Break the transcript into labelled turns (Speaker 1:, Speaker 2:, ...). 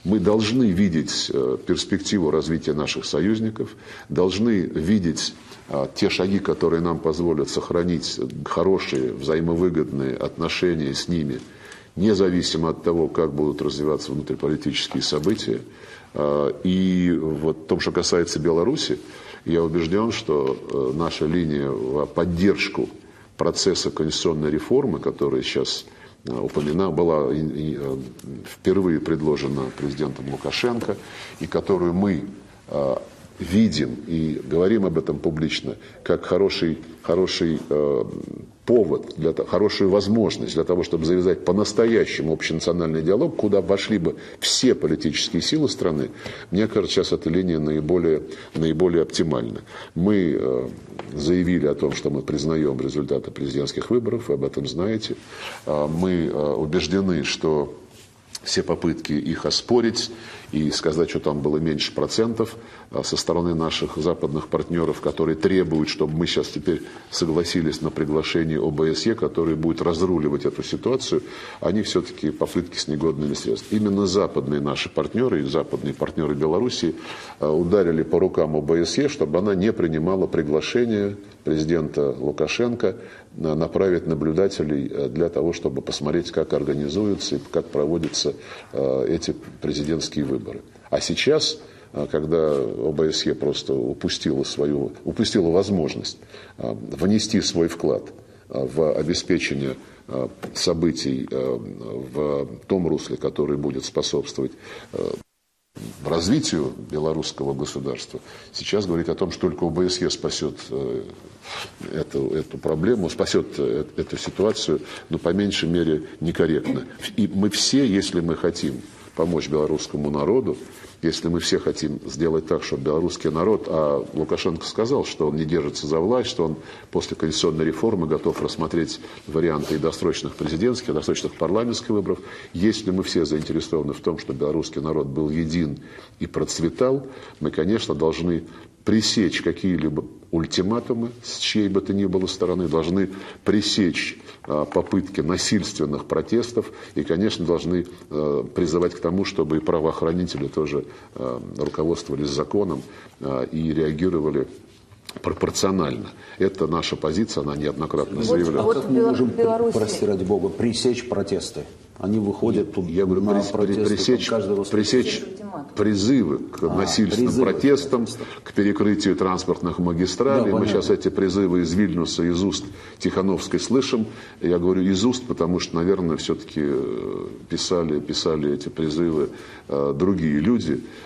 Speaker 1: Мы должны видеть перспективу развития наших союзников, должны видеть те шаги, которые нам позволят сохранить хорошие, взаимовыгодные отношения с ними, независимо от того, как будут развиваться внутриполитические события. И вот в том, что касается Беларуси, я убежден, что наша линия в поддержку процесса конституционной реформы, которая сейчас была впервые предложена президентом Лукашенко, и которую мы видим и говорим об этом публично, как хороший повод, хорошую возможность для того, чтобы завязать по-настоящему общенациональный диалог, куда вошли бы все политические силы страны. Мне кажется, сейчас эта линия наиболее оптимальна. Мы заявили о том, что мы признаем результаты президентских выборов, вы об этом знаете. Мы убеждены, что все попытки их оспорить и сказать, что там было меньше процентов со стороны наших западных партнеров, которые требуют, чтобы мы сейчас теперь согласились на приглашение ОБСЕ, который будет разруливать эту ситуацию, они все-таки попытки с негодными средствами. Именно западные наши партнеры и западные партнеры Белоруссии ударили по рукам ОБСЕ, чтобы она не принимала приглашение президента Лукашенко направить наблюдателей для того, чтобы посмотреть, как организуются и как проводятся эти президентские выборы. А сейчас, когда ОБСЕ просто упустила возможность внести свой вклад в обеспечение событий в том русле, который будет способствовать развитию белорусского государства, сейчас говорить о том, что только ОБСЕ спасет эту проблему, спасет эту ситуацию, но по меньшей мере некорректно. И мы все, если мы хотим помочь белорусскому народу, если мы все хотим сделать так, чтобы белорусский народ, а Лукашенко сказал, что он не держится за власть, что он после конституционной реформы готов рассмотреть варианты и досрочных президентских, и досрочных парламентских выборов, если мы все заинтересованы в том, чтобы белорусский народ был един и процветал, мы, конечно, должны пресечь какие-либо ультиматумы с чьей бы то ни было стороны, должны пресечь попытки насильственных протестов и, конечно, должны призывать к тому, чтобы и правоохранители тоже руководствовались законом и реагировали пропорционально. Это наша позиция, она неоднократно заявляла.
Speaker 2: Как мы можем, прости ради бога, пресечь протесты? Они выходят тут.
Speaker 1: Я говорю, пресечь призывы к насильственным протестам, к перекрытию транспортных магистралей. Мы сейчас эти призывы из Вильнюса, из уст Тихановской слышим. Я говорю из уст, потому что, наверное, все-таки писали эти призывы другие люди.